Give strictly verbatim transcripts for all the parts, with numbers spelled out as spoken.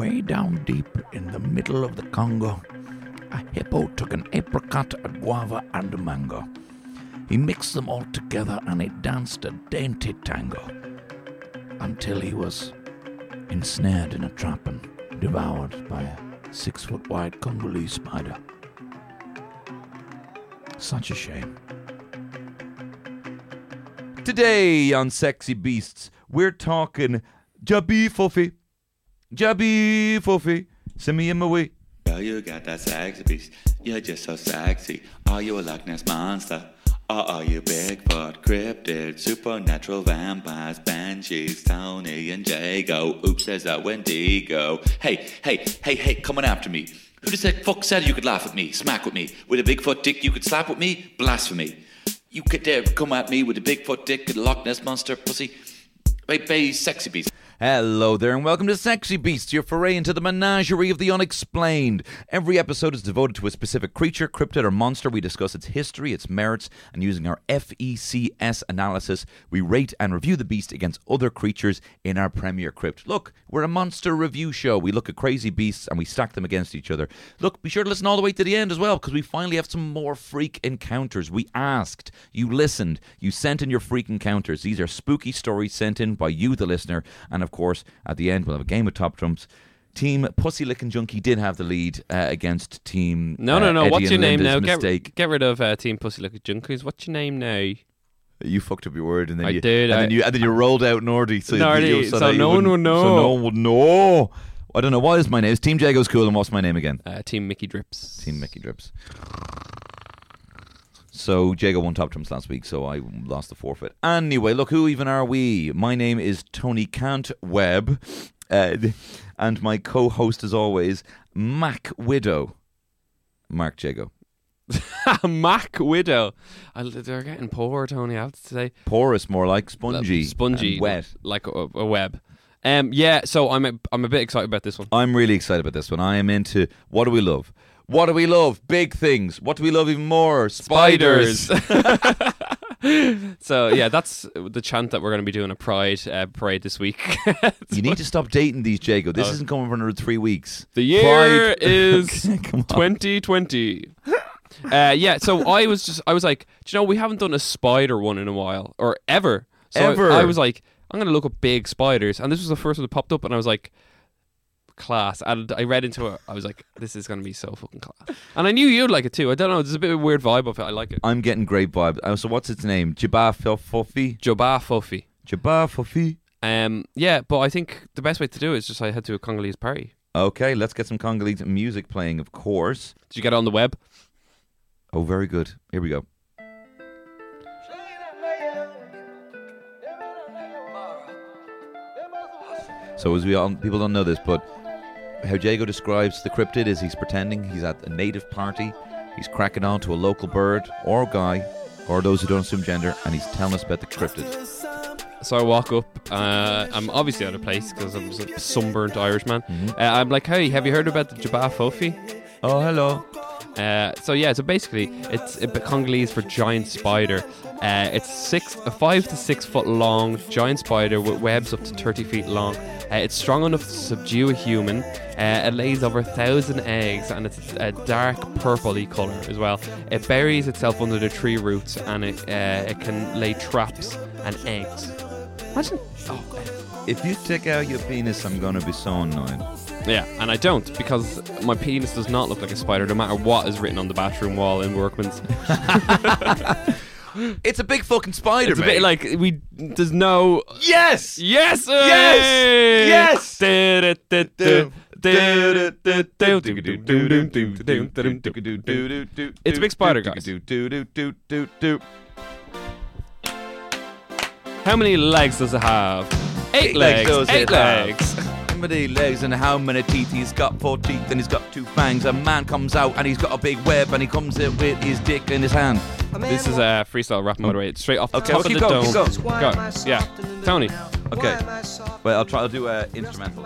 Way down deep in the middle of the Congo, a hippo took an apricot, a guava, and a mango. He mixed them all together and he danced a dainty tango until he was ensnared in a trap and devoured by a six-foot-wide Congolese spider. Such a shame. Today on Sexy Beasts, we're talking Jabby Fuffy. Jabby Fuffy. Send me in my way. Girl, you got that sexy beast. You're just so sexy. Are you a Loch Ness monster? Or are you Bigfoot, cryptid, supernatural vampires, banshees, Tony and Jago? Oops, there's that Wendigo. Hey, hey, hey, hey, coming after me. Who the fuck said you could laugh at me, smack with me? With a Bigfoot dick you could slap with me? Blasphemy. You could dare come at me with a Bigfoot dick and a Loch Ness monster pussy? Baby, sexy beast. Hello there and welcome to Sexy Beasts, your foray into the menagerie of the unexplained. Every episode is devoted to a specific creature, cryptid or monster. We discuss its history, its merits, and using our F E C S analysis, we rate and review the beast against other creatures in our Premier Crypt. Look, we're a monster review show. We look at crazy beasts and we stack them against each other. Look, be sure to listen all the way to the end as well, because we finally have some more freak encounters. We asked, you listened, you sent in your freak encounters. These are spooky stories sent in by you, the listener, and of Of course, at the end, we'll have a game of top trumps. Team Pussy Licking Junkie did have the lead uh, against Team No, no, no. Uh, Eddie What's your and name Linda's now? Mistake. Get, get rid of uh, Team Pussy Licking Junkies. What's your name now? You fucked up your word, and then I you did, and I- then you and then you rolled out Nordy, so, Nordy, you, so that you no one wouldn't- would know. So no one would know. I don't know what is my name. It's Team Jago's cool, and what's my name again? Uh, Team Mickey Drips. Team Mickey Drips. So Jago won top trumps last week, so I lost the forfeit. Anyway, look, who even are we? My name is Tony Cant Webb, uh, and my co-host, as always, Mac Widow, Mark Jago. Mac Widow. I, they're getting poor, Tony, I have to say. Porous, more like spongy, Spongy. and wet. Like a, a web. Um, yeah, so I'm a, I'm a bit excited about this one. I'm really excited about this one. I am into, what do we love? What do we love? Big things. What do we love even more? Spiders. So, yeah, that's the chant that we're going to be doing a Pride uh, parade this week. You need to stop dating these, Jago. This Oh. isn't coming for another three weeks. The year Pride. is Okay, come on. twenty twenty. Uh, yeah, so I was just, I was like, do you know, we haven't done a spider one in a while, or ever. So Ever. I, I was like, I'm going to look up big spiders. And this was the first one that popped up, and I was like, class. And I read into it, I was like, this is going to be so fucking class. And I knew you'd like it too. I don't know, there's a bit of a weird vibe of it. I like it. I'm getting great vibes. Uh, so what's its name? Jabba Fuffy? Joba Fuffy. Jabba Fuffy? Um, yeah, but I think the best way to do it is just I head to a Congolese party. Okay, let's get some Congolese music playing, of course. Did you get it on the web? Oh, very good. Here we go. So as we all, people don't know this, but how Jago describes the cryptid is he's pretending he's at a native party, he's cracking on to a local bird or guy, or those who don't assume gender, and he's telling us about the cryptid. So I walk up. Uh, I'm obviously out of place because I'm a sunburnt Irishman. Mm-hmm. Uh, I'm like, hey, have you heard about the Jabba Fuffy? Oh, hello. Uh, so yeah, so basically, it's a bit Congolese for giant spider. Uh, it's six, a five to six foot long giant spider with webs up to thirty feet long. Uh, it's strong enough to subdue a human. Uh, it lays over a thousand eggs, and it's a dark purpley color as well. It buries itself under the tree roots, and it uh, it can lay traps and eggs. Imagine. Oh, If you take out your penis, I'm gonna be so annoyed. yeah, and I don't, because my penis does not look like a spider, no matter what is written on the bathroom wall in Workman's. It's a big fucking spider, It's a mate. bit like we. There's no. Yes! Yes! Yes! It's a big spider, guys. How many legs does it have? Eight, Eight legs legs. does Eight it have. legs. How many legs and how many teeth? He's got four teeth and he's got two fangs. A man comes out and he's got a big web and he comes in with his dick in his hand. This is a freestyle rap, by the way. It's straight off the Okay, top well, of keep the going, dome. keep going. Go. Yeah. Tony. Okay. Well, I'll try. I'll do a instrumental.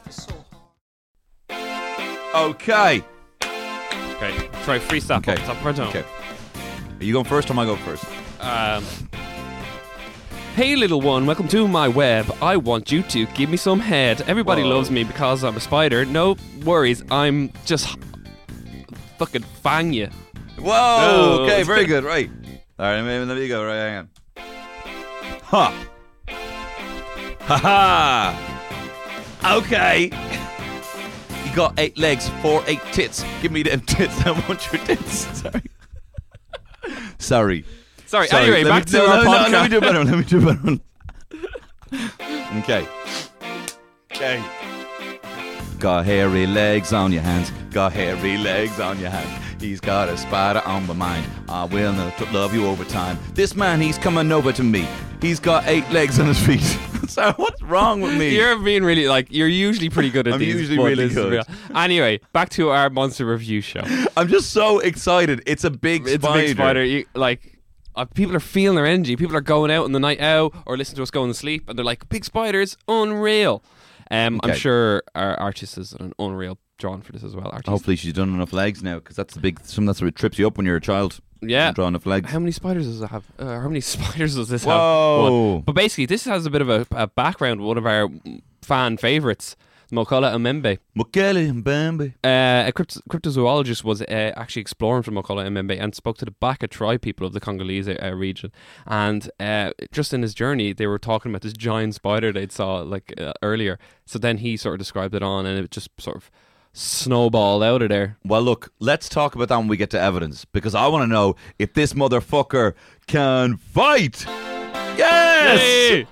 Okay. Okay. Try freestyle. Okay. Off the top of the dome. Okay. Are you going first or am I going first? Um, Um, okay. Okay. Uh, Okay. Tony. Hey little one, welcome to my web. I want you to give me some head. Everybody Whoa. loves me because I'm a spider. No worries, I'm just fucking fang you. Whoa! No. Okay, very good. Right. All right, maybe let me go. Right, hang on. Ha! Ha ha! Okay. You got eight legs, four, eight tits. Give me them tits. I want your tits. Sorry. Sorry. Sorry, Sorry. anyway, Let back me, to no, our no, podcast. No, let me do a better one. Let me do a better one. Okay. Okay. Got hairy legs on your hands. Got hairy legs on your hands. He's got a spider on my mind. I will not love you over time. This man, he's coming over to me. He's got eight legs on his feet. So what's wrong with me? You're being really, like, you're usually pretty good at I'm these. usually but really this is good. real. Anyway, back to our monster review show. I'm just so excited. It's a big It's spider. a big spider. You, like, uh, people are feeling their energy. People are going out on the night out or listening to us going to sleep, and they're like, big spiders, unreal. Um, I'm Okay. sure our artist is an unreal drawing for this as well. Artist. Hopefully she's done enough legs now, because that's the big. Some that's what trips you up when you're a child. Yeah. Drawing enough legs. How many spiders does it have? Uh, how many spiders does this Whoa. have? One. But basically, this has a bit of a, a background. One of our fan favourites, Mokola Emembe. Mokele and Bambi. Uh, a crypt- cryptozoologist was uh, actually exploring from Mokola Emembe and spoke to the Baka tribe people of the Congolese uh, region. And uh, just in his journey, they were talking about this giant spider they'd saw like uh, earlier. So then he sort of described it on, and it just sort of snowballed out of there. Well, look, let's talk about that when we get to evidence, because I want to know if this motherfucker can fight. Yes! Hey!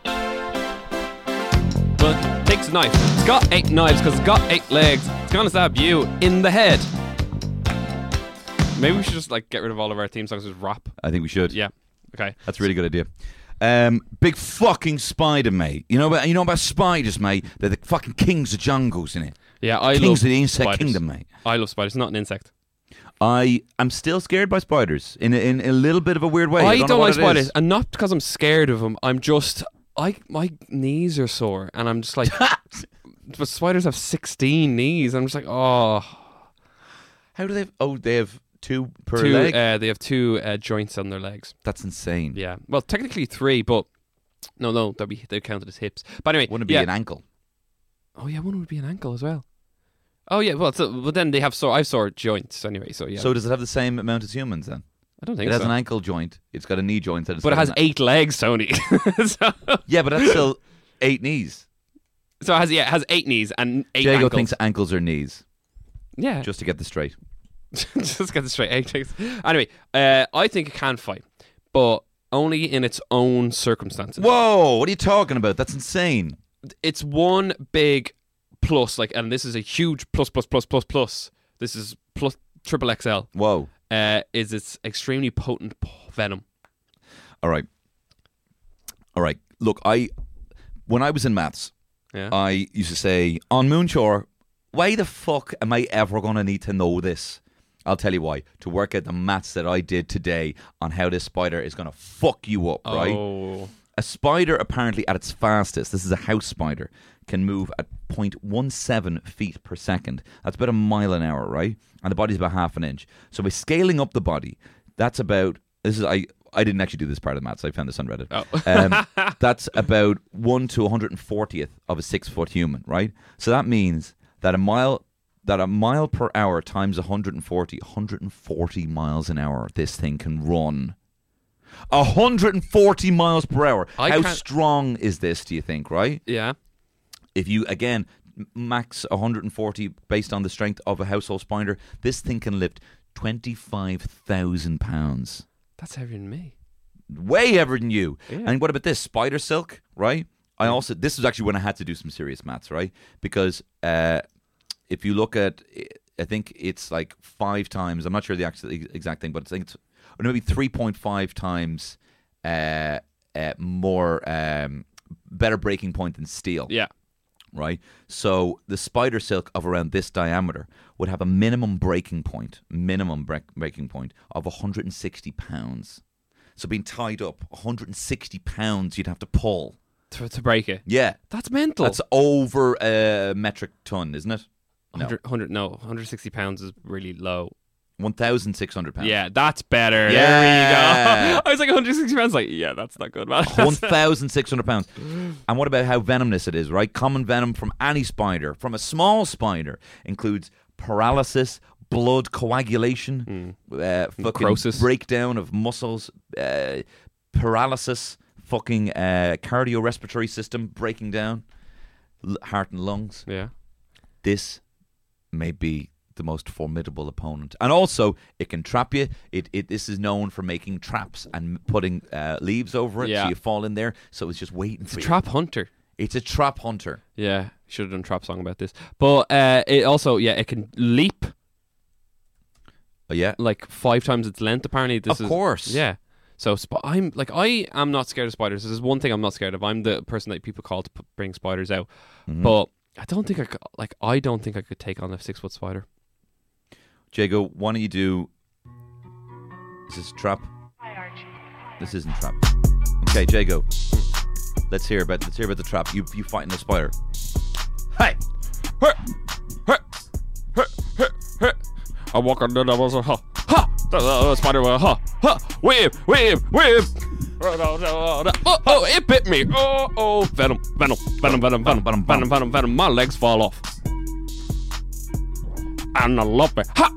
But it takes a knife. It's got eight knives because it's got eight legs. It's gonna stab you in the head. Maybe we should just like get rid of all of our theme songs and just rap. I think we should. Yeah. Okay. That's a really good idea. Um, big fucking spider, mate. You know about you know about spiders, mate. They're the fucking kings of jungles, innit? Yeah, I Kings love of the insect spiders. kingdom, mate. I love spiders. Not an insect. I am still scared by spiders in a, in a little bit of a weird way. I, I don't, don't, know like what it spiders, is. and not because I'm scared of them. I'm just I my knees are sore, and I'm just like, but spiders have sixteen knees. I'm just like, oh, How do they? Have, oh, they have two per two. leg. Uh, they have two uh, joints on their legs. That's insane. Yeah, well, technically three, but no, no, they'll be they counted as hips. But anyway, Wouldn't it be yeah. an ankle? Oh yeah, one would be an ankle as well. Oh yeah, well, so, but then they have sore. I've sore joints anyway, so yeah. So does it have the same amount as humans then? I don't think It has so. an ankle joint. It's got a knee joint. That it's But it got has an- eight legs, Tony. so, Yeah, but that's still eight knees. so it has yeah, it has eight knees and eight Diego ankles. thinks ankles are knees. yeah, Just to get this straight. just get this straight. Eight legs. Anyway, uh, I think it can fight, but only in its own circumstances. Whoa! What are you talking about? That's insane. It's one big plus, like, and this is a huge plus, plus, plus, plus, plus. This is plus triple X L. Whoa! Uh, is its extremely potent p- venom. All right. All right. Look, I when I was in maths, Yeah. I used to say on Moonshore, why the fuck am I ever going to need to know this? I'll tell you why. To work out the maths that I did today on how this spider is going to fuck you up, right? Oh. A spider, apparently at its fastest, this is a house spider, can move at zero point one seven feet per second. That's about a mile an hour, right? And the body's about half an inch. So by scaling up the body, that's about, this is, I I didn't actually do this part of the maths, I found this on Reddit. Oh. um, that's about one to one hundred fortieth of a six foot human, right? So that means that a mile that a mile per hour times one hundred forty, one hundred forty miles an hour, this thing can run. one hundred forty miles per hour. I How can't- strong is this, do you think, right? Yeah. If you, again, m- max one hundred forty based on the strength of a household spider, this thing can lift twenty-five thousand pounds. That's heavier than me. Way heavier than you. Yeah. And what about this? Spider silk, right? I also, this was actually when I had to do some serious maths, right? Because uh, if you look at, I think it's like five times, I'm not sure the actual exact thing, but I think it's or maybe three point five times uh, uh, more, um, better breaking point than steel. Yeah. Right? So the spider silk of around this diameter would have a minimum breaking point, minimum break, breaking point of one hundred sixty pounds. So being tied up, one hundred sixty pounds you'd have to pull. To, to break it. Yeah. That's mental. That's over a metric ton, isn't it? No. one hundred, one hundred no, one hundred sixty pounds is really low. one thousand six hundred pounds. Yeah, that's better. Yeah. There we go. I was like one hundred sixty pounds. Like, yeah, that's not good, man. one thousand six hundred pounds. And what about how venomous it is, right? Common venom from any spider, from a small spider, includes paralysis, blood coagulation, mm. uh, fucking Necrosis. breakdown of muscles, uh, paralysis, fucking uh, cardiorespiratory system breaking down, l- heart and lungs. Yeah. This may be the most formidable opponent, and also it can trap you. It, it this is known for making traps and putting uh, leaves over it, Yeah. so you fall in there. So it's just waiting It's for a you. trap hunter. It's a trap hunter. Yeah, should have done a trap song about this. But uh, it also, yeah, it can leap Oh, yeah, like five times its length. Apparently, this of is course. yeah. So sp- I'm like I am not scared of spiders. This is one thing I'm not scared of. I'm the person that people call to p- bring spiders out, Mhm. but I don't think I could, like I don't think I could take on a six foot spider. Jago, why don't you do? Is this a trap? This isn't trap. Okay, Jago. Let's hear about let's hear about the trap. You you fighting the spider. Hey. I walk on the levels of ha ha. The spider will ha ha. Whip whip whip. Oh oh! It bit me. Oh oh! Venom venom venom venom venom venom venom venom venom. My legs fall off. And I love it. Ha!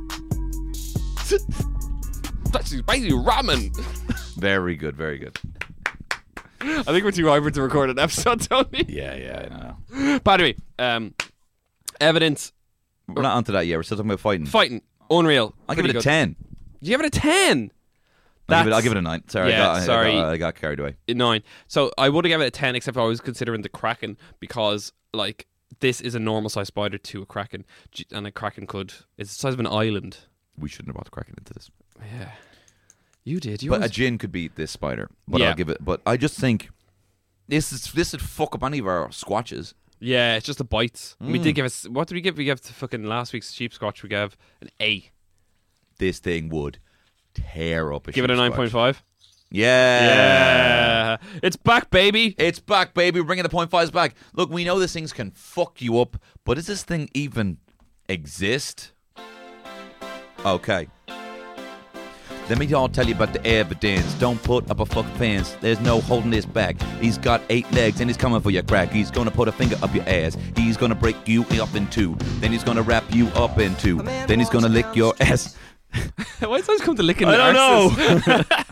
That's spicy ramen. Very good, very good. I think we're too hyper to record an episode, Tony. Yeah, yeah, I know. But anyway, um, evidence, We're not onto that yet. We're still talking about fighting. fighting, unreal. I'll give it Pretty a good. ten. You give it a ten. I'll give, it, That's- I'll give it a nine. Sorry, Yeah, I got, sorry. I got, I got carried away. Nine. So I would have given it a ten, except for I was considering the Kraken because, like, this is a normal sized spider to a Kraken, G- and a Kraken could it's the size of an island. We shouldn't have brought the Kraken into this. Yeah, you did. You But a always- gin could beat this spider. But Yeah. I'll give it. But I just think this is this would fuck up any of our squatches. yeah, it's just the bites. We Mm. did give us what did we give? We gave to fucking last week's sheep squatch. We gave an A. This thing would tear up. A Give it a sheep nine squatch. point five. Yeah. Yeah, it's back, baby. It's back, baby. We're bringing the point fives back. Look, we know these things can fuck you up, but does this thing even exist? Okay. Let me all tell you about the evidence. Don't put up a fucking fence. There's no holding this back. He's got eight legs and he's coming for your crack. He's gonna put a finger up your ass. He's gonna break you up in two. Then he's gonna wrap you up in two. Then he's gonna lick your ass. Why does it come to licking? I the don't arses?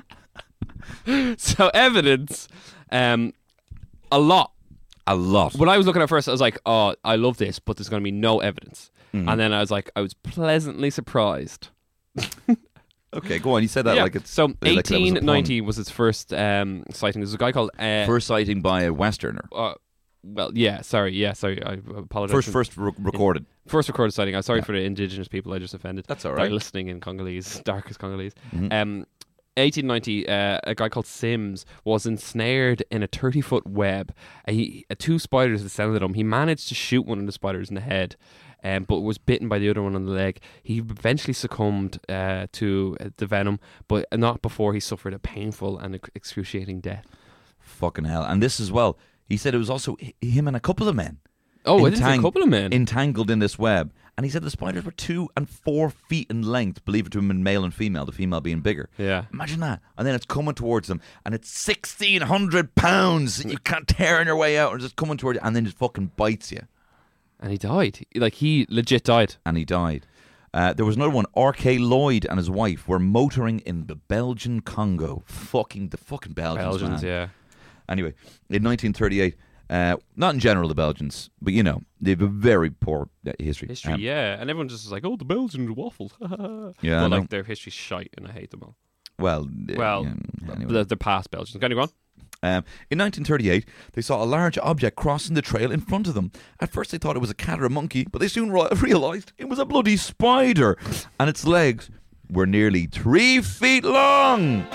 So evidence, um, a lot. A lot. When I was looking at it first, I was like, "Oh, I love this," but there's going to be no evidence. Mm. And then I was like, I was pleasantly surprised. Okay, go on. You said that Yeah. like it's so like that was a pun. eighteen ninety was its first um, sighting. There's a guy called uh, First sighting by a Westerner. uh, well, yeah, sorry, yeah, sorry, I apologize. First, first re- recorded. First recorded sighting. I'm sorry Yeah. for the indigenous people I just offended. That's all By right. listening in Congolese, darkest Congolese. Mhm. Um, eighteen ninety, uh, a guy called Sims was ensnared in a thirty foot web. Uh, he, uh, two spiders descended him. He managed to shoot one of the spiders in the head, um, but was bitten by the other one on the leg. He eventually succumbed uh, to uh, the venom, but not before he suffered a painful and ex- excruciating death. Fucking hell. And this as well. He said it was also h- him and a couple of men Oh, it is a Entang- couple of men. entangled in this web. And he said the spiders were two and four feet in length, believe it to have been male and female, the female being bigger. yeah. Imagine that. And then it's coming towards them, and it's sixteen hundred pounds, and you can't tear in your way out, and it's just coming towards you, and then just fucking bites you. And he died. He- Like, he legit died. And he died. Uh, there was another one. R K Lloyd and his wife were motoring in the Belgian Congo. Fucking, the fucking Belgians, Belgians, man. yeah. Anyway, in nineteen thirty-eight, uh, not in general the Belgians, but you know, they have a very poor uh, history. History, Um, yeah. And everyone just was like, oh, the Belgians waffled. Yeah, I But, know. like, their history's shite, and I hate them all. Well, uh, Well, yeah, anyway. the, the past Belgians. Go on. Um, in nineteen thirty-eight, they saw a large object crossing the trail in front of them. At first, they thought it was a cat or a monkey, but they soon re- realized it was a bloody spider, and its legs were nearly three feet long.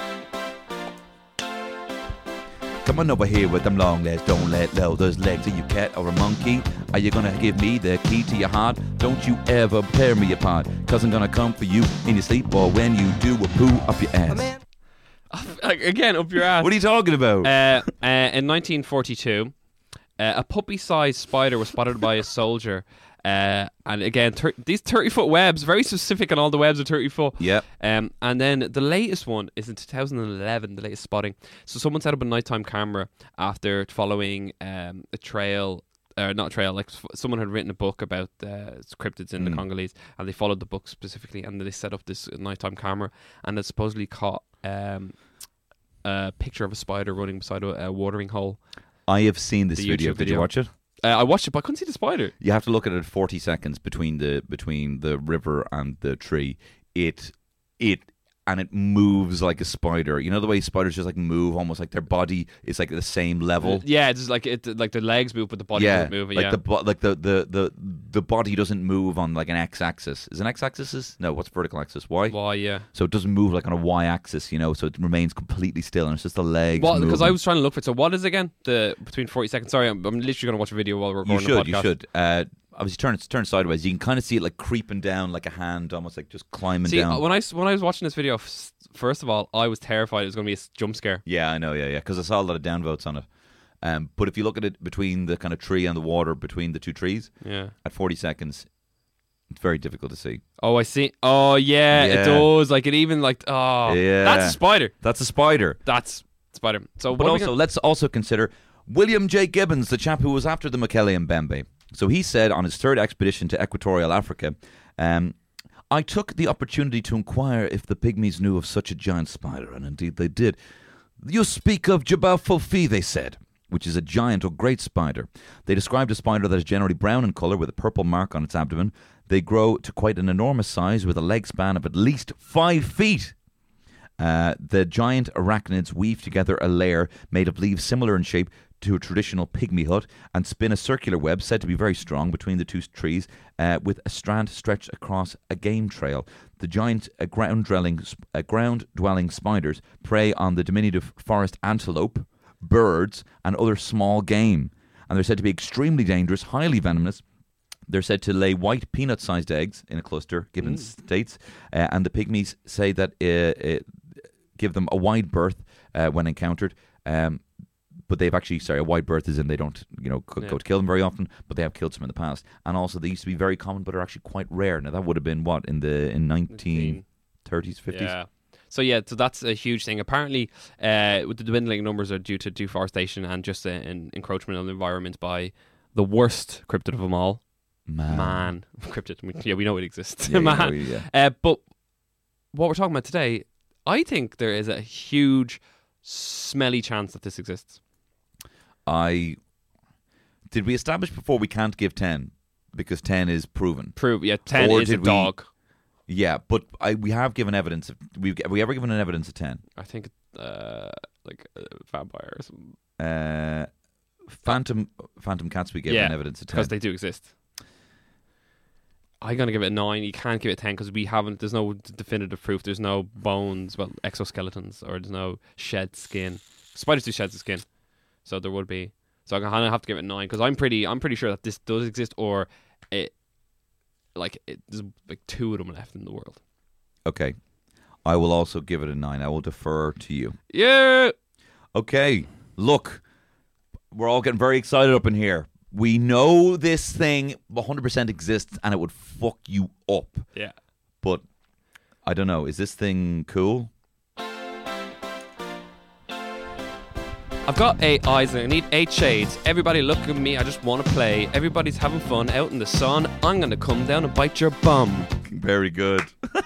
Come on over here with them long legs. Don't let go those legs. Are you cat or a monkey? Are you gonna give me the key to your heart? Don't you ever tear me apart, cause I'm gonna come for you in your sleep or when you do a poo up your ass. Again, up your ass. What are you talking about? Uh, uh, in nineteen forty-two, uh, a puppy-sized spider was spotted by a soldier Uh, and again, thir- these thirty foot webs, very specific, and all the webs are thirty foot. Yeah. Um, and then the latest one is in two thousand eleven, the latest spotting. So someone set up a nighttime camera after following um, a trail, or not a trail, like f- someone had written a book about uh, cryptids in Mm. the Congolese, and they followed the book specifically, and they set up this nighttime camera, and it supposedly caught um, a picture of a spider running beside a, a watering hole. I have seen this The video. YouTube Did you video. watch it? Uh, I watched it, but I couldn't see the spider. You have to look at it forty seconds between the between the river and the tree. It it and it moves like a spider. You know the way spiders just like move, almost like their body is like at the same level. Yeah, it's just like it, like the legs move, but the body yeah, doesn't move. like yeah, the bo- like the, the the the body doesn't move on like an x-axis. Is an x-axis is no? What's vertical axis? Y. why? Yeah. So it doesn't move like on a y-axis, you know. So it remains completely still, and it's just the legs. Well, because I moving. was trying to look for it. So what is it again? The between forty seconds. Sorry, I'm, I'm literally going to watch a video while we're You recording should, the you podcast. should. Uh, obviously, turn it turn sideways. You can kind of see it like creeping down, like a hand, almost like just climbing See, down. uh, when I s- when I was watching this video, f- first of all, I was terrified it was going to be a s- jump scare. Yeah, I know. Yeah, yeah. Because I saw a lot of downvotes on it. Um, but if you look at it between the kind of tree and the water, between the two trees, Yeah. at forty seconds, it's very difficult to see. Oh, I see. Oh, yeah, Yeah. it does. Like it even like oh, Yeah. that's a spider. That's a spider. That's spider. So, But what are we also, gonna- let's also consider William J. Gibbons, the chap who was after the Mekele and Mbembe. So he said on his third expedition to Equatorial Africa, um, I took the opportunity to inquire if the pygmies knew of such a giant spider, and indeed they did. You speak of Jabal Fofi, they said, which is a giant or great spider. They described a spider that is generally brown in colour with a purple mark on its abdomen. They grow to quite an enormous size with a leg span of at least five feet. Uh, the giant arachnids weave together a layer made of leaves similar in shape to a traditional pygmy hut and spin a circular web said to be very strong between the two trees uh, with a strand stretched across a game trail. The giant uh, ground-dwelling uh, ground-dwelling spiders prey on the diminutive forest antelope, birds, and other small game. And they're said to be extremely dangerous, highly venomous. They're said to lay white peanut-sized eggs in a cluster, Gibbons states. Uh, and the pygmies say that uh, uh, give them a wide berth uh, when encountered. Um, but they've actually, sorry, a wide berth is in they don't, you know, c- Yeah. go to kill them very often, but they have killed some in the past. And also they used to be very common, but are actually quite rare. Now that would have been what, in the in nineteen thirties, fifties? Yeah. So yeah, so that's a huge thing. Apparently, uh, with the dwindling numbers are due to deforestation and just uh, an encroachment on the environment by the worst cryptid of them all, Man. man. Cryptid. I mean, yeah, we know it exists. Yeah, you man. know, yeah. Uh, but what we're talking about today, I think there is a huge, smelly chance that this exists. I did we establish before we can't give ten because ten is proven. Prove, yeah, ten Or is a did we- dog. Yeah, but I we have given evidence. Of, we've have we ever given an evidence of ten? I think uh, like a vampire or something. Uh, Phantom Phantom Cats we gave Yeah, an evidence of ten. Because they do exist. I'm gonna give it a nine. You can't give it a ten because we haven't. There's no d- definitive proof. There's no bones, well, exoskeletons, or there's no shed skin. Spiders do shed the skin, so there would be. So I'm gonna have to give it a nine because I'm pretty. I'm pretty sure that this does exist, or it, like, it, there's like two of them left in the world. Okay, I will also give it a nine. I will defer to you. Yeah. Okay, look, we're all getting very excited up in here. We know this thing one hundred percent exists and it would fuck you up. Yeah. But I don't know. Is this thing cool? I've got eight eyes and I need eight shades. Everybody look at me, I just want to play. Everybody's having fun out in the sun. I'm going to come down and bite your bum. Very good.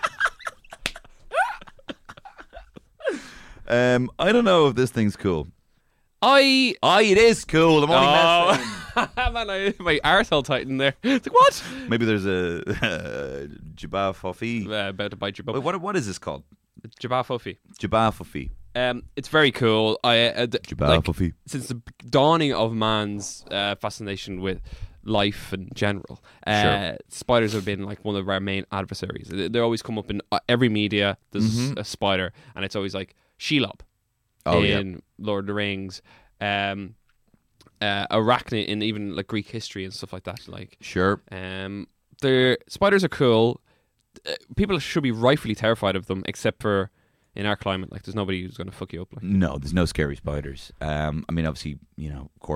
um, I don't know if this thing's cool. I... Aye, it is cool. I'm only messing. Oh, man, I, my arsehole tightened there. It's like, what? Maybe there's a uh, Jabba Fofi. Uh, about to bite your bum. Wait, what, what is this called? Jabba Fofi. Jabba Fofi. Um, it's very cool. I uh, d- Jabba like, Fofi. since the dawning of man's uh, fascination with life in general, uh, Sure. spiders have been like one of our main adversaries. They, they always come up in uh, every media. There's Mhm. a spider, and it's always like Shelob Oh, yeah. in Lord of the Rings, um, uh, arachnid in even like Greek history and stuff like that. Like, Sure. um, the spiders are cool. Uh, people should be rightfully terrified of them, except for in our climate. Like, there's nobody who's going to fuck you up. Like, No, there's no scary spiders. Um, I mean, obviously, you know, of course,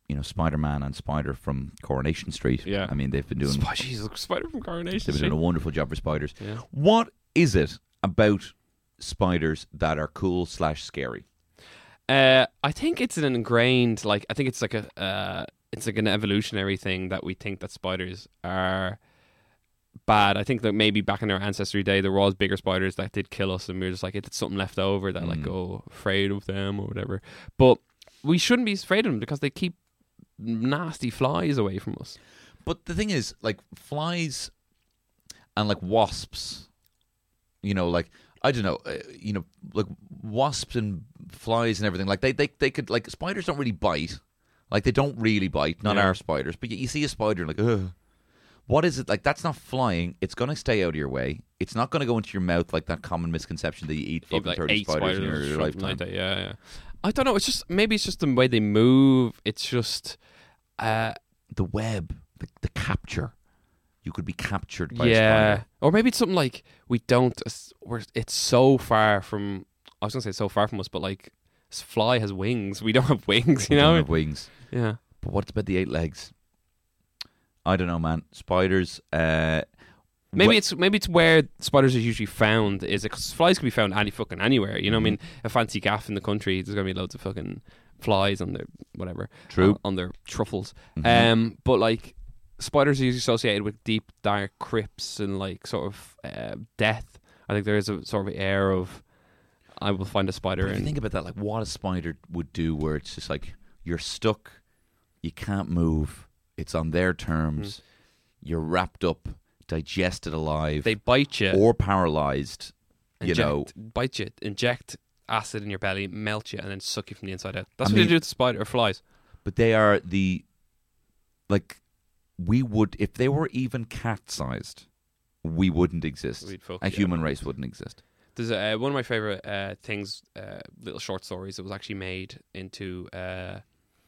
you know, Spider-Man and Spider from Coronation Street. Yeah. I mean, they've been doing Sp- Jesus, Spider from Coronation they've been Street. doing a wonderful job for spiders. Yeah. What is it about spiders that are cool slash scary? Uh, I think it's an ingrained, like, I think it's like a, uh, it's like an evolutionary thing that we think that spiders are bad. I think that maybe back in our ancestry day, there was bigger spiders that did kill us, and we were just like, it's something left over that, like, Mm. oh, afraid of them or whatever. But we shouldn't be afraid of them because they keep nasty flies away from us. But the thing is, like, flies and, like, wasps, you know, like, I don't know, uh, you know, like, wasps and flies and everything, like, they, they, they could, like, spiders don't really bite. Like, they don't really bite, not Yeah. our spiders. But you, you see a spider, like, ugh. What is it? Like, that's not flying. It's going to stay out of your way. It's not going to go into your mouth like that common misconception that you eat fucking like thirty eight spiders, in spiders your, or your something lifetime. like that. Yeah, yeah. I don't know. It's just, maybe it's just the way they move. It's just, uh, The web, the, the capture. You could be captured by a yeah. spider. Or maybe it's something like we don't, we're, it's so far from, I was going to say so far from us, but like, this fly has wings. We don't have wings, you They know? don't have wings. Yeah. But what about the eight legs? I don't know, man. Spiders. Uh, Maybe wh- it's maybe it's where spiders are usually found. Is it? Because flies can be found any fucking anywhere. You know, what I mean, a fancy gaff in the country, there's gonna be loads of fucking flies on their whatever. True. on, on their truffles. Mhm. Um, but like spiders are usually associated with deep, dark crypts and like sort of uh, death. I think there is a sort of air of I will find a spider. But if you and think about that, like what a spider would do, where it's just like you're stuck, you can't move. It's on their terms. You're wrapped up, digested alive, they bite you, or paralyzed. You inject, know, bite you, inject acid in your belly, melt you, and then suck you from the inside out. That's I what mean- they do to spider or flies. but they are the like we would if they were even cat-sized, we wouldn't exist. We'd fuck, a yeah. human race wouldn't exist. There's uh, one of my favorite uh, things, uh, little short stories that was actually made into uh,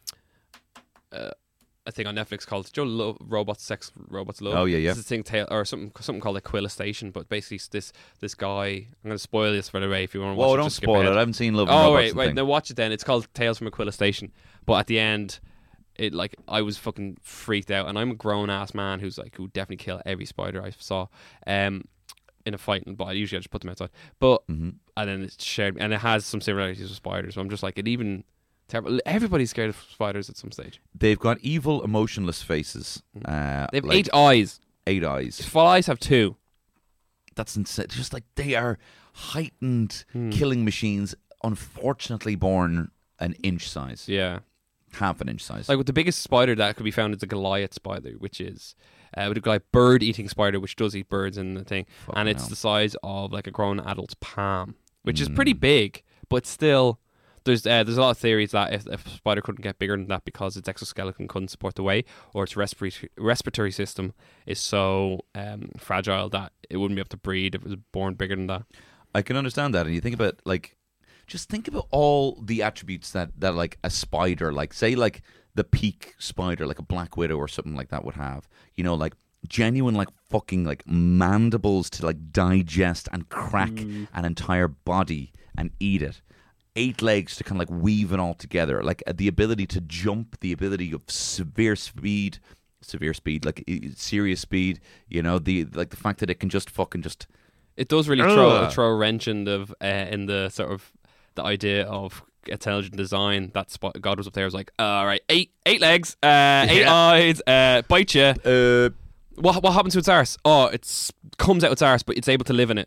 uh, a thing on Netflix called Joe Lo- Robots, Sex, Robots, Love. Oh, yeah, yeah. It's a thing, ta- or something, something called Aquila Station. But basically, this this guy. I'm going to spoil this for the way if you want to watch Whoa, it. don't just skip spoil it. ahead. I haven't seen Love and Oh Robots wait, and wait. thing. Now watch it then. It's called Tales from Aquila Station. But at the end, it like I was fucking freaked out, and I'm a grown ass man who's like who definitely kill every spider I saw. Um. In a fight, but I usually I just put them outside. But Mhm. and then it's shared, and it has some similarities with spiders. So I'm just like, it even terrible. Everybody's scared of spiders at some stage. They've got evil, emotionless faces. Uh, They have like eight eyes. eight eyes. Flies have two. That's insane. Just like they are heightened Hmm. killing machines, unfortunately born an inch size, Yeah, half an inch size. like with the biggest spider that could be found is the Goliath spider, which is uh, with a like bird-eating spider, which does eat birds in the thing, Fucking and it's hell. the size of like a grown adult's palm, which is Mm. pretty big, but still. There's uh, there's a lot of theories that if, if a spider couldn't get bigger than that because its exoskeleton couldn't support the weight, or its respiratory respiratory system is so um, fragile that it wouldn't be able to breed if it was born bigger than that. I can understand that, and you think about like, just think about all the attributes that that like a spider, like say like the peak spider, like a black widow or something like that would have. You know, like genuine like fucking like mandibles to like digest and crack an entire body and eat it. Eight legs to kind of like weave it all together, like uh, the ability to jump, the ability of severe speed, severe speed, like uh, serious speed. You know, the like the fact that it can just fucking just It does really throw Ugh. throw a wrench in the uh, in the sort of the idea of intelligent design. That spot God was up there was like, all right, eight eight legs, uh, eight Yeah. eyes, uh, bite you. uh What what happens to its arse? Oh, it comes out its arse, but it's able to live in it.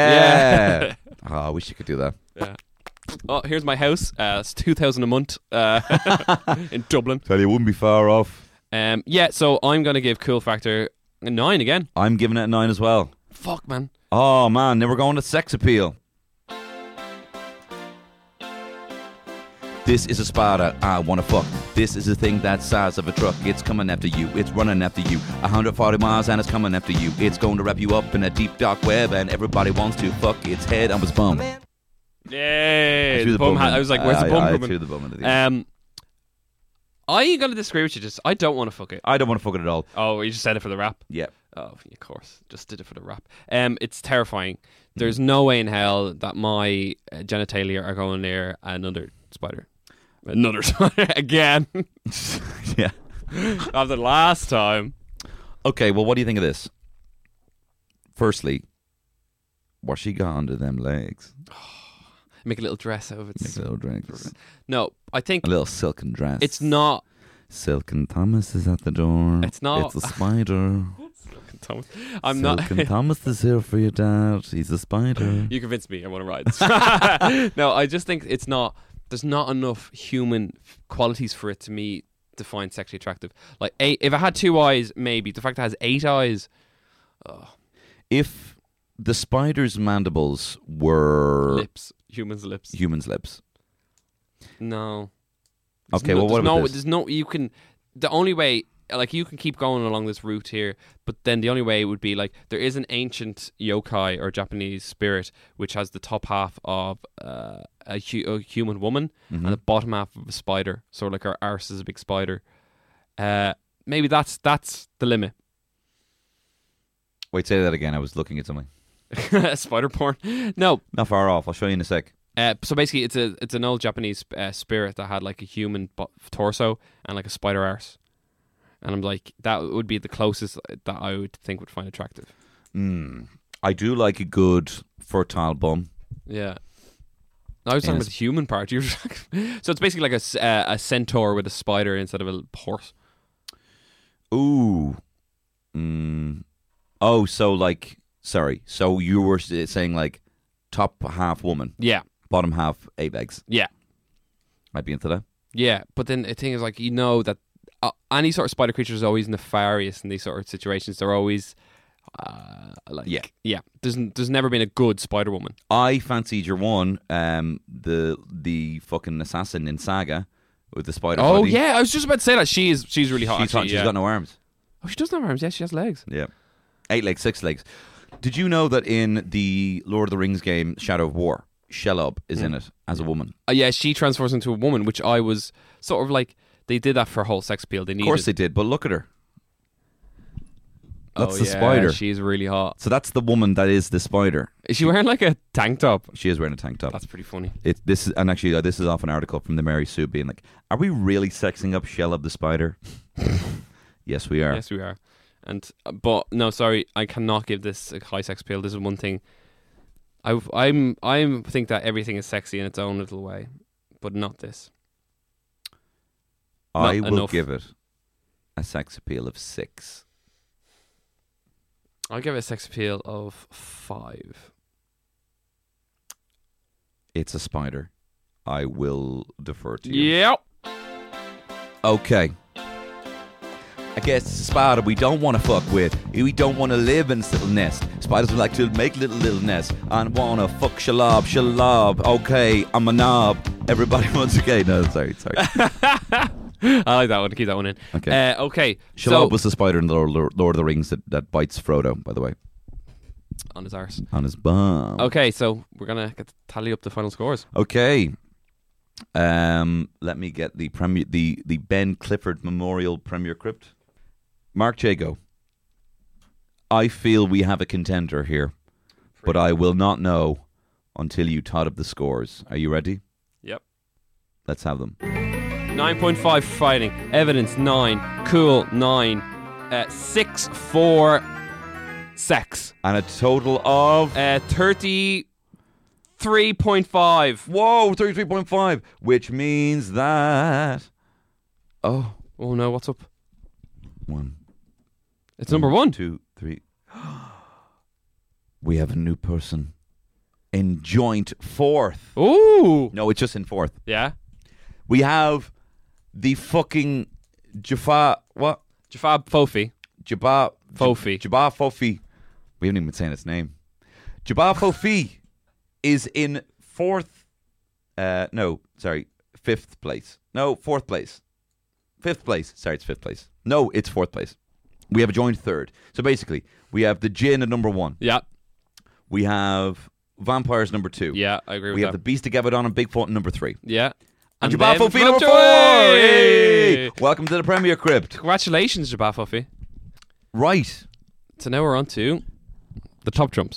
yeah. Oh, I wish you could do that. Yeah. Oh, here's my house. Uh, it's two thousand a month uh, in Dublin. Tell you, it wouldn't be far off. Um, yeah, so I'm gonna give cool factor a nine again. I'm giving it a nine as well. Fuck, man. Oh man, then we're going to sex appeal. This is a spider I wanna fuck. This is a thing that size of a truck. It's coming after you. It's running after you. one hundred forty miles and it's coming after you. It's going to wrap you up in a deep dark web, and everybody wants to fuck its head on its bum. Yay! threw The bum hat. I was like, where's the I- bum I, I coming? threw the bum into the end. Um, I'm gonna disagree with you. Just I don't want to fuck it. I don't want to fuck it at all. Oh, you just said it for the rap. Yeah. Oh, of course, just did it for the rap. Um, it's terrifying. There's no way in hell that my uh, genitalia are going near another spider. Another spider again. of the last time. Okay, well, what do you think of this? Firstly, what she got under them legs? Make a little dress out of it. Make a little dress. No, I think A little silken dress. it's not. Silken Thomas is at the door. It's not- It's a spider. Thomas. I'm Silken not. Thomas is here for your dad. He's a spider. You convinced me. I want to ride. No, I just think it's not. There's not enough human f- qualities for it to me to find sexually attractive. Like, eight, if it had two eyes, maybe. The fact that it has eight eyes. If the spider's mandibles were Lips. Humans' lips. humans' lips. No. There's Okay, no, well, what there's about no, this? There's no. You can. The only way. Like, you can keep going along this route here, but then the only way would be like there is an ancient yokai or Japanese spirit which has the top half of uh, a, hu- a human woman Mm-hmm. and the bottom half of a spider. So like our arse is a big spider. Uh, maybe that's that's the limit. Wait, say that again. I was looking at something. Spider porn. No. Not far off. I'll show you in a sec. Uh, so basically, it's a it's an old Japanese uh, spirit that had like a human bo- torso and like a spider arse. And I'm like, that would be the closest that I would think would find attractive. Mm. I do like a good fertile bum. Yeah. I was talking Yes. about the human part. You were talking- so it's basically like a, s- uh, a centaur with a spider instead of a horse. Ooh. Mm. Oh, so like, sorry. So you were s- saying like top half woman, Yeah. bottom half eight legs. Yeah. Might be into that. Yeah. But then the thing is, like, you know that uh, any sort of spider creature is always nefarious in these sort of situations. They're always uh, like, Yeah. yeah. There's, n- there's never been a good Spider Woman. I fancied your one, um, the the fucking assassin in Saga with the spider. Oh body. yeah, I was just about to say that she is. She's really hot. She's, actually, hot. She's yeah. got no arms. Oh, she doesn't have arms. Yeah, she has legs. Yeah, eight legs, six legs. Did you know that in the Lord of the Rings game Shadow of War, Shelob is in it as a woman? Uh, yeah, she transforms into a woman, which I was sort of like. They did that for whole sex appeal. They Of needed. course they did, but look at her. That's Oh, the yeah, spider. She's really hot. So that's the woman that is the spider. Is she wearing like a tank top? She is wearing a tank top. That's pretty funny. It, this is, and actually, uh, this is off an article from the Mary Sue being like, "Are we really sexing up Shelob the spider?" Yes, we are. Yes, we are. And uh, but no, sorry, I cannot give this a high sex appeal. This is one thing. I I'm I think that everything is sexy in its own little way, but not this. I Not will enough. give it a sex appeal of six. I'll give it a sex appeal of five. It's a spider. I will defer to you. Yep. Okay. I guess it's a spider we don't want to fuck with. We don't want to live in this little nest. Spiders would like to make little, little nests. I want to fuck shalob, shalob. Okay, I'm a knob. Everybody wants a gay. No, sorry, sorry. I like that one. Keep that one in. Okay. Uh, okay. Shalob So was the spider in the Lord, Lord Lord of the Rings that, that bites Frodo, by the way, on his arse. on his bum. Okay, so we're gonna get to tally up the final scores. Okay. Um, let me get the premier, the, the Ben Clifford Memorial Premier Crypt. Mark Jago. I feel we have a contender here, but I will not know until you tot up the scores. Are you ready? Yep. Let's have them. Nine point five for fighting. Evidence nine. Cool nine. Uh, six for sex. And a total of Uh, thirty-three point five. whoa, thirty-three point five, which means that oh, Oh no, what's up? one, It's number one. two, three. We have a new person in joint fourth. Ooh. No, it's just in fourth. Yeah. We have the fucking Jaffa. What? Jafab Fofi. Jabba Fofi. Jabba Fofi. We haven't even been saying its name. Jabba Fofi is in fourth. Uh, no, sorry, fifth place. No, fourth place. Fifth place. Sorry, it's fifth place. No, it's fourth place. We have a joint third. So basically, we have the Jinn at number one. Yeah. We have Vampires number two. Yeah, I agree with We that. have the Beast of Gabadon and Bigfoot in number three. Yeah. And, And Jabba then Fofi number Flutter- four. Hey! Hey! Welcome to the Premier Crypt. Congratulations, Jabba Fofi. Right. So now we're on to the top trumps.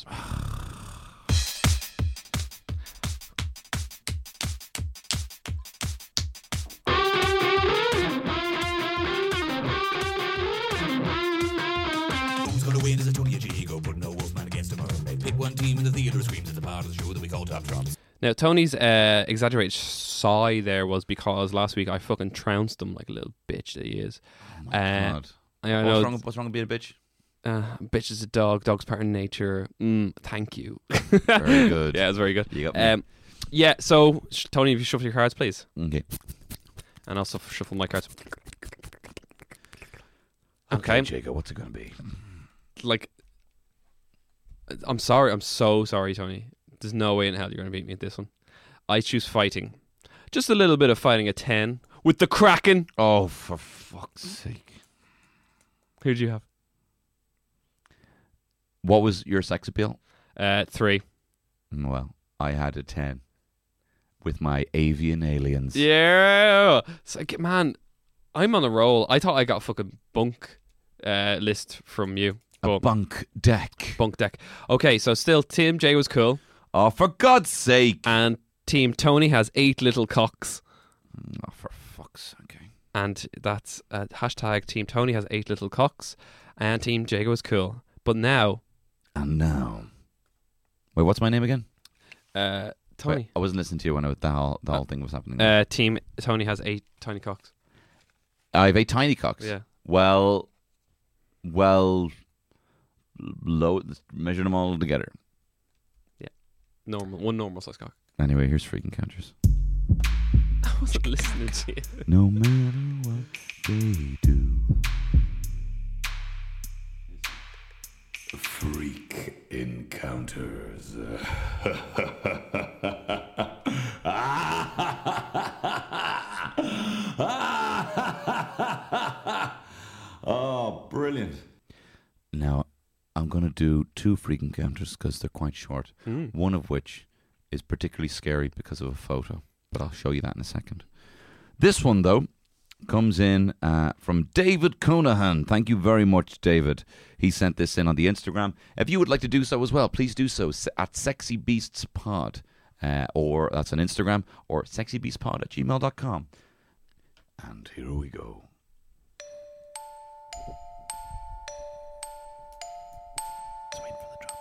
gmail dot com. Now, Tony's uh, exaggerated sigh there was because last week I fucking trounced him like a little bitch that he is. Oh my Uh, God. I know. What's wrong, what's wrong with being a bitch? Uh, bitch is a dog. Dog's part of nature. Mm, thank you. Very good. Yeah, it's very good. You got me. Um, yeah, so, sh- Tony, if you shuffle your cards, please. Okay. And also shuffle my cards. Okay, Okay. Jacob, what's it going to be? Like, I'm sorry. I'm so sorry, Tony. There's no way in hell you're going to beat me at this one. I choose fighting. Just a little bit of fighting at ten with the Kraken. Oh, for fuck's sake. Who do you have? What was your sex appeal? Uh, three. Well, I had a ten with my avian aliens. Yeah. So, man, I'm on a roll. I thought I got a fucking bunk uh, list from you. A But bunk deck. bunk deck. Okay, so still Team J was cool. Oh, for God's sake. And Team Tony has eight little cocks. Oh, for fuck's sake. And that's uh, hashtag Team Tony has eight little cocks. And Team J was cool. But now, And now. Wait, what's my name again? uh, Tony. Wait, I wasn't listening to you when I, the whole, the whole thing was happening. Uh, Team Tony has eight tiny cocks. I have eight tiny cocks. Yeah. Well, well, low, measure them all together. Normal. One normal size cock. Anyway, here's freaking counters. I wasn't listening to you. No matter what they do. Freak encounters. Oh, brilliant. Now, I'm going to do two freak encounters because they're quite short. Mm. One of which is particularly scary because of a photo, but I'll show you that in a second. This one, though, comes in uh, from David Cunahan. Thank you very much, David. He sent this in on the Instagram. If you would like to do so as well, please do so at Sexy Beasts Pod, uh, or that's on Instagram, or sexybeastspod at gmail dot com. And here we go. Let's wait for the drop.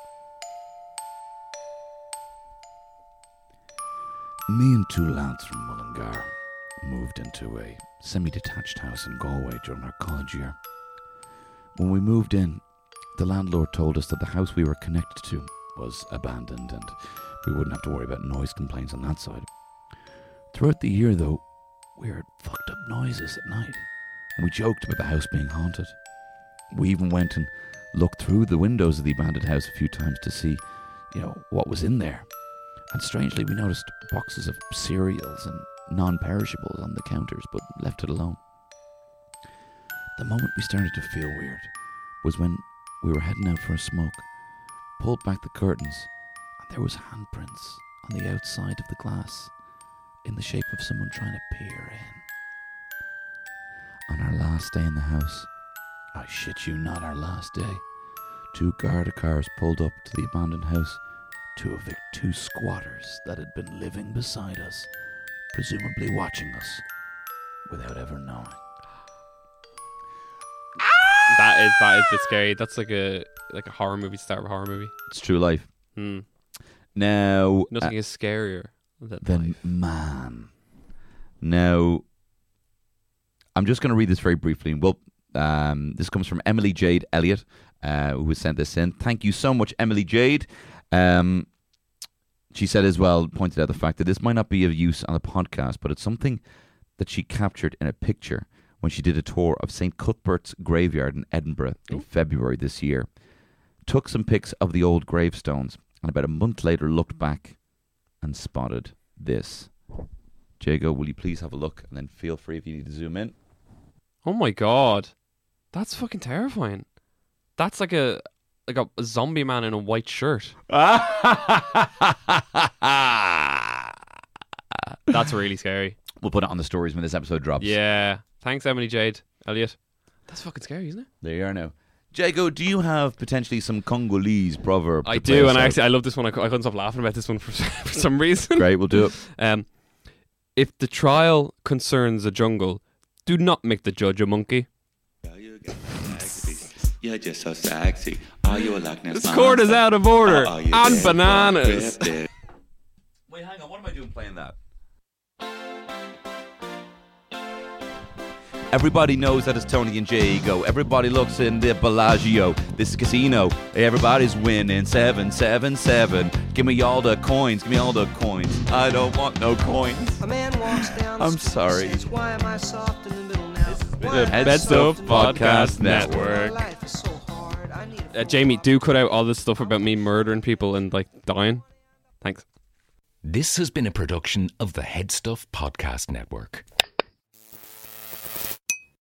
Me and two lads from Mullingar moved into a semi-detached house in Galway during our college year. When we moved in, the landlord told us that the house we were connected to was abandoned and we wouldn't have to worry about noise complaints on that side. Throughout the year, though, we heard fucked up noises at night, and we joked about the house being haunted. We even went and looked through the windows of the abandoned house a few times to see, you know, what was in there. And strangely, we noticed boxes of cereals and non-perishables on the counters, but left it alone. The moment we started to feel weird was when we were heading out for a smoke, pulled back the curtains, and there was handprints on the outside of the glass in the shape of someone trying to peer in. On our last day in the house, I shit you not, our last day, two Garda cars pulled up to the abandoned house to evict two squatters that had been living beside us, presumably watching us, without ever knowing. That is that is a bit scary. That's like a like a horror movie, start of a horror movie. It's true life. Hmm. Now, Nothing uh, is scarier than then life. man. Now, I'm just going to read this very briefly. Well, um, this comes from Emily Jade Elliott, uh, who has sent this in. Thank you so much, Emily Jade. Um, she said as well, pointed out the fact that this might not be of use on a podcast, but it's something that she captured in a picture when she did a tour of Saint Cuthbert's graveyard in Edinburgh in February this year. Took some pics of the old gravestones, and about a month later looked back and spotted this. Jago, will you please have a look, and then feel free if you need to zoom in. Oh my god, that's fucking terrifying. That's like a like a, a zombie man in a white shirt. That's really scary. We'll put it on the stories when this episode drops. Yeah. Thanks, Emily Jade Elliott. That's fucking scary, isn't it? There you are now. Jago, do you have potentially some Congolese proverb? I to play do, us and I out? actually I love this one. I, cou- I couldn't stop laughing about this one for, for some reason. Great, we'll do it. Um, if the trial concerns a jungle, do not make the judge a monkey. You're just so sexy. Are you a Loch Ness This court is monster? out of order Or are you on dead bananas. for cryptid? Wait, hang on. What am I doing playing that? Everybody knows that it's Tony and Jago. Everybody looks in the Bellagio. This is Casino. Everybody's winning. seven seven seven. Give me all the coins. Give me all the coins. I don't want no coins. A man walks down the I'm street sorry. and says, why am I soft in the middle now? The Head Stuff Podcast Network. Life is so hard. I need a Uh, Jamie, do cut out all this stuff about me murdering people and like dying. Thanks. This has been a production of the Head Stuff Podcast Network.